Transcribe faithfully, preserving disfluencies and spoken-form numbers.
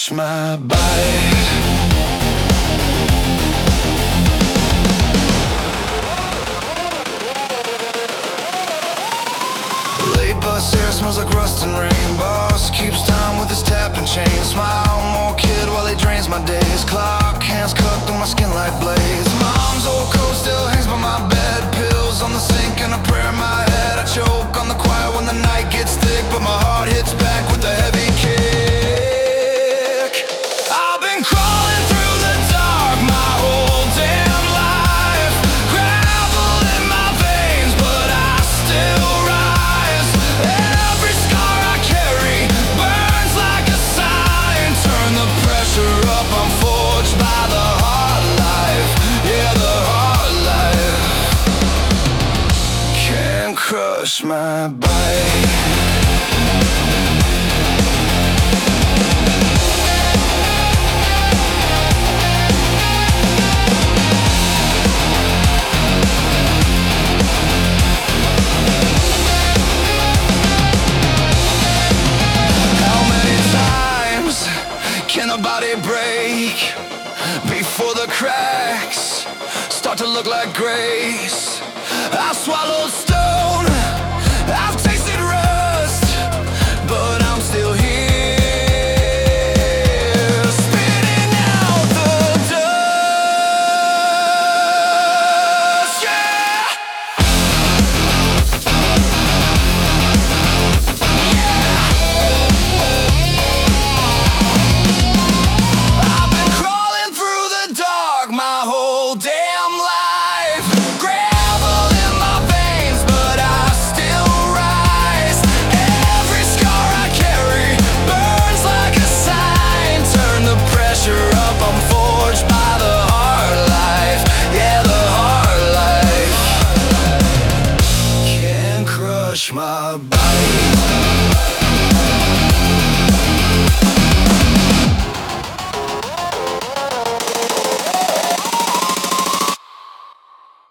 crush my bite. Late bus air smells like rust and rain. Boss keeps time with his tap and chain. Smile, more kid while he drains my days. Clock, hands cut through my skin like blades. Mom's old coat still hangs by my bed. Pills on the sink and a prayer in my head. I choke on the quiet when the night gets thick, but my heart hits back with a heavy kick. I've been crawling through the dark my whole damn life. Gravel in my veins, but I still rise. Every scar I carry burns like a sign. Turn the pressure up, I'm forged by the hard life. Yeah, the hard life can't crush my bite. Can a body break before the cracks start to look like grace? I've swallowed stone, I've tasted rust, but I'm still here, spitting out the dust, yeah! I've been crawling through the dark my whole damn life. Gravel in my veins, but I still rise. Every scar I carry burns like a sign. Turn the pressure up, I'm forged by the hard life. Yeah, the hard life can't crush my bite.